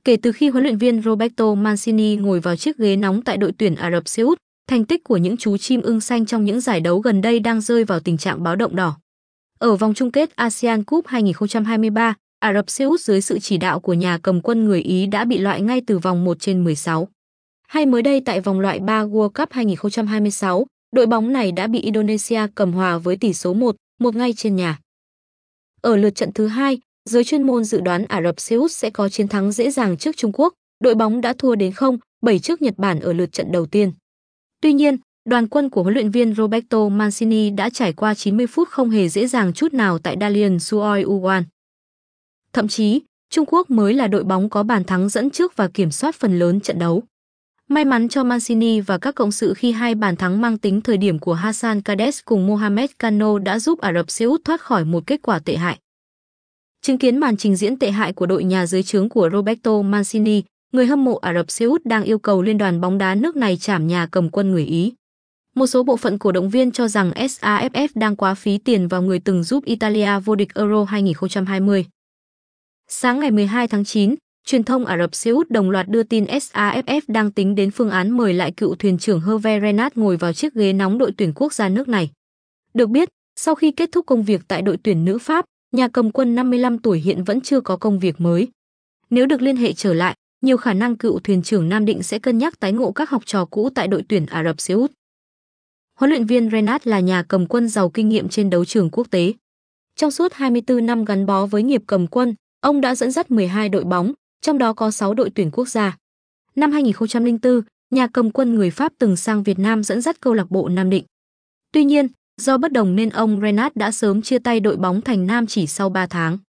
Kể từ khi huấn luyện viên Roberto Mancini ngồi vào chiếc ghế nóng tại đội tuyển Ả Rập Xê Út, thành tích của những chú chim ưng xanh trong những giải đấu gần đây đang rơi vào tình trạng báo động đỏ. Ở vòng chung kết ASEAN Cup 2023, Ả Rập Xê Út dưới sự chỉ đạo của nhà cầm quân người Ý đã bị loại ngay từ vòng 1/16. Hay mới đây tại vòng loại 3 World Cup 2026, đội bóng này đã bị Indonesia cầm hòa với tỷ số 1-1 ngay trên nhà. Ở lượt trận thứ hai, giới chuyên môn dự đoán Ả Rập Xê Út sẽ có chiến thắng dễ dàng trước Trung Quốc, đội bóng đã thua đến 0-7 trước Nhật Bản ở lượt trận đầu tiên. Tuy nhiên, đoàn quân của huấn luyện viên Roberto Mancini đã trải qua 90 phút không hề dễ dàng chút nào tại Dalian Suoi Uwan. Thậm chí, Trung Quốc mới là đội bóng có bàn thắng dẫn trước và kiểm soát phần lớn trận đấu. May mắn cho Mancini và các cộng sự khi hai bàn thắng mang tính thời điểm của Hassan Kades cùng Mohamed Kano đã giúp Ả Rập Xê Út thoát khỏi một kết quả tệ hại. Chứng kiến màn trình diễn tệ hại của đội nhà dưới trướng của Roberto Mancini, người hâm mộ Ả Rập Xê Út đang yêu cầu Liên đoàn bóng đá nước này trảm nhà cầm quân người Ý. Một số bộ phận cổ động viên cho rằng SAFF đang quá phí tiền vào người từng giúp Italia vô địch Euro 2020. Sáng ngày 12 tháng 9, truyền thông Ả Rập Xê Út đồng loạt đưa tin SAFF đang tính đến phương án mời lại cựu thuyền trưởng Hervé Renard ngồi vào chiếc ghế nóng đội tuyển quốc gia nước này. Được biết, sau khi kết thúc công việc tại đội tuyển nữ Pháp, nhà cầm quân 55 tuổi hiện vẫn chưa có công việc mới. Nếu được liên hệ trở lại, nhiều khả năng cựu thuyền trưởng Nam Định sẽ cân nhắc tái ngộ các học trò cũ tại đội tuyển Ả Rập Xê Út. Huấn luyện viên Renard là nhà cầm quân giàu kinh nghiệm trên đấu trường quốc tế. Trong suốt 24 năm gắn bó với nghiệp cầm quân, ông đã dẫn dắt 12 đội bóng, trong đó có 6 đội tuyển quốc gia. Năm 2004, nhà cầm quân người Pháp từng sang Việt Nam dẫn dắt câu lạc bộ Nam Định. Tuy nhiên, do bất đồng nên ông Renard đã sớm chia tay đội bóng thành Nam chỉ sau 3 tháng.